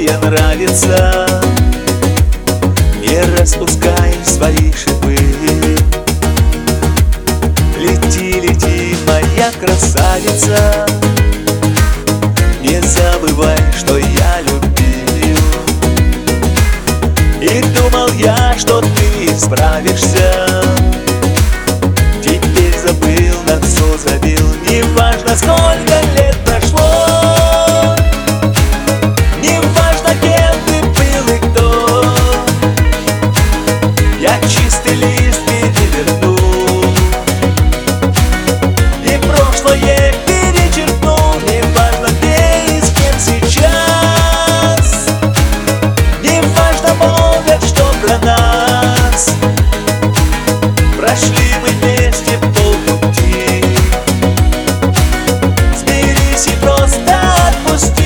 тебе нравится, не распускай свои шипы. Лети, лети, моя красавица, не забывай, что я любил. И думал я, что ты справишься, теперь забыл, на все забил. Неважно, сколько лет прошло, неважно, кем ты был и кто, я чистый лист переверну и прошлое перечеркну. Неважно, где и с кем сейчас, неважно, молвят, что про нас. Прошли мы вместе полпути, смирись и просто отпусти.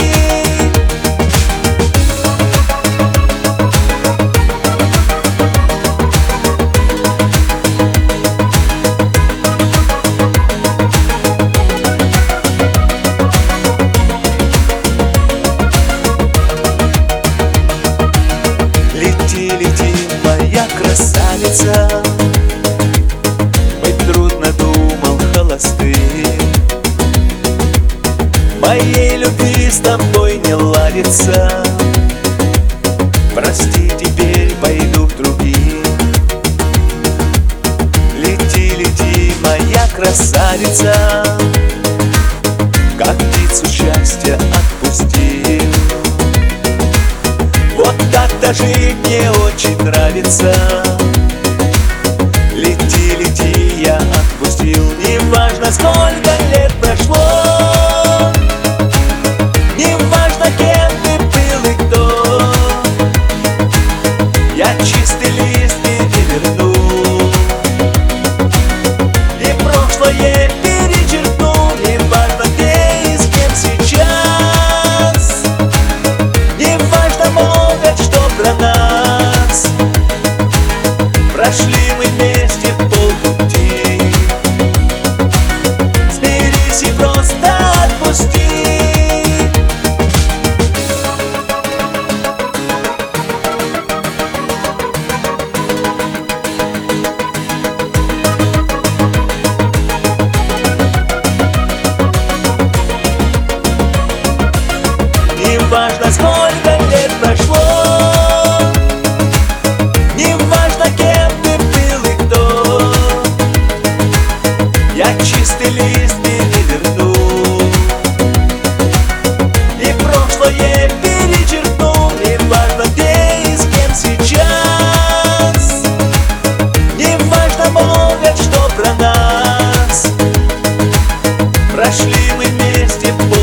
Лети, лети, моя красавица, быть трудно, думал холостым. Моей любви с тобой не ладится, прости, теперь пойду к другим. Лети, лети, моя красавица, как птицу счастья отпустил. Вот так-то жить мне очень нравится. Лети, лети, я отпустил. Неважно, сколько лет прошло, неважно, кем ты был и кто, я чистый лист переверну и прошлое перечеркну. Неважно, где и с кем сейчас, неважно, молвят, что про нас. Прошли мы вместе полпути, смирись и просто отпусти. Неважно, сколько лет прошло, неважно, кем ты был и кто, я чистый лист переверну и прошлое перечеркну. Неважно, где и с кем сейчас, неважно, молвят, что про нас. Прошли мы вместе